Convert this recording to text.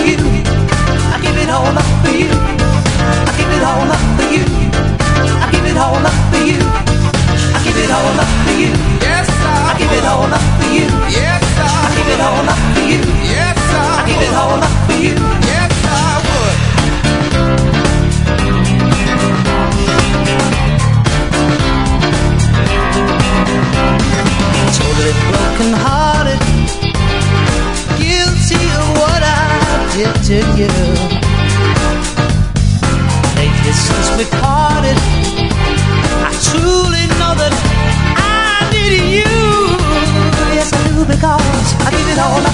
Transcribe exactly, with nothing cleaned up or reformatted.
you. I give it all up for you. I give it all up for you. I give it all up for you. I give it all up for you. Yes, I, I give it all up for you. Yes, I, I give it all up for you. Yes, I, I give it all up for you. Yes, I would. Totally broken hearted, guilty of what I did to you. Lately since we parted, I truly know that I need you. Yes I do, because I give it all up